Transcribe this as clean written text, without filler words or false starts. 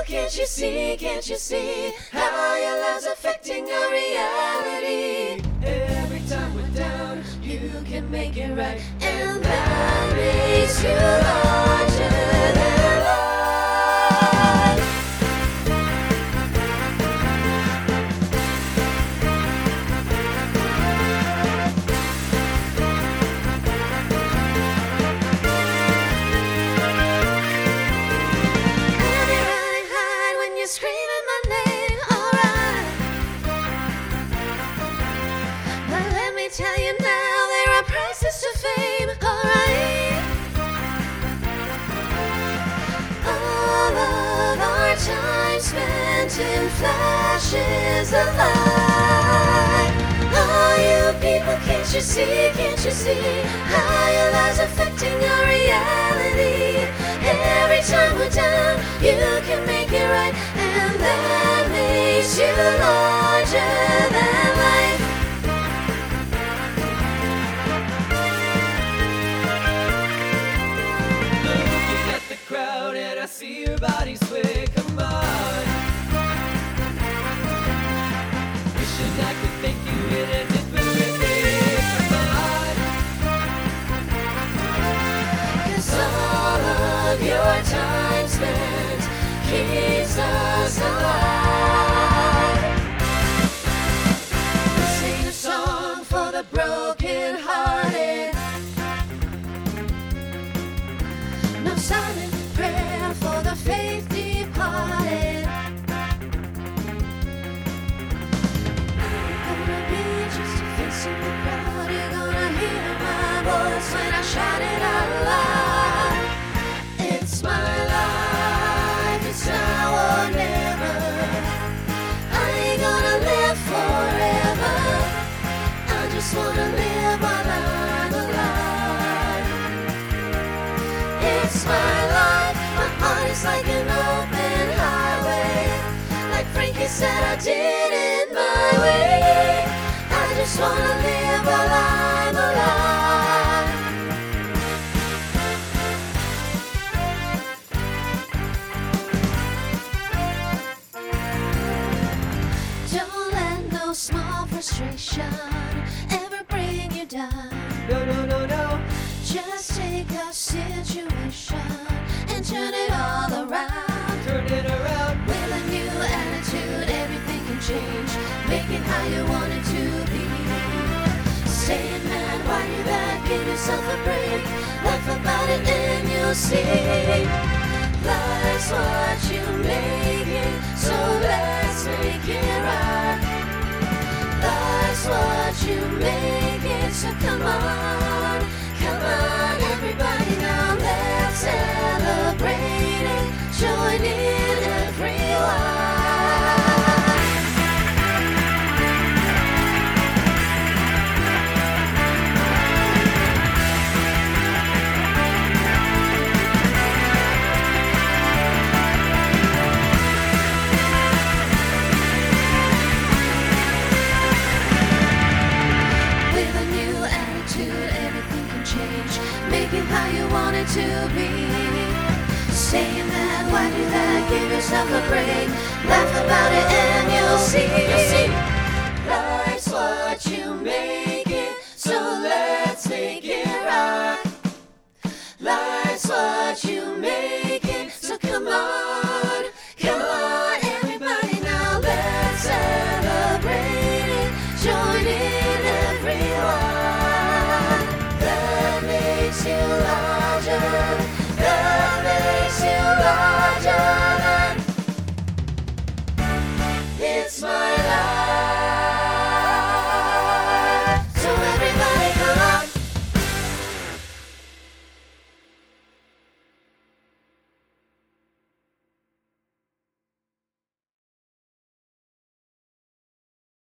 can't you see, can't you see how your love's affecting our reality? Every time we're down, you can make it right, and that makes you larger than life. Screaming my name, alright. But let me tell you now, there are prices to fame, alright. All of our time spent in flashes of light. Oh, you people, can't you see, can't you see how your lives affecting our reality? Every time we're down, you can make it right, and that makes you larger than life. Looking at the crowd and I see your body sway, come on. Wishing I could make you in a different way, come on. 'Cause all of your time spent keeps us alive. We sing a song for the broken-hearted, no silent prayer for the faith departed. You're gonna be just a face in the crowd. You're gonna hear my voice when I shout it out loud. It's my life, it's now or never. I ain't gonna live forever. I just wanna live while I'm alive. It's my life, my heart is like an open highway. Like Frankie said, I did it my way. I just wanna live while I'm alive. Don't let no small frustration ever bring you down. No, no, no, no. Just take a situation and turn it all around. Turn it around. With a new attitude, everything can change. Make it how you want it to be. Staying mad, why do that? Give yourself a break. Laugh about it and you'll see. Life's what you make it, so let's make it right. Life's what you make it, so come on, everybody now, let's celebrate it. Join in, everyone. Make it how you want it to be. Saying that, why do that? Give yourself a break. Laugh about it and you'll see.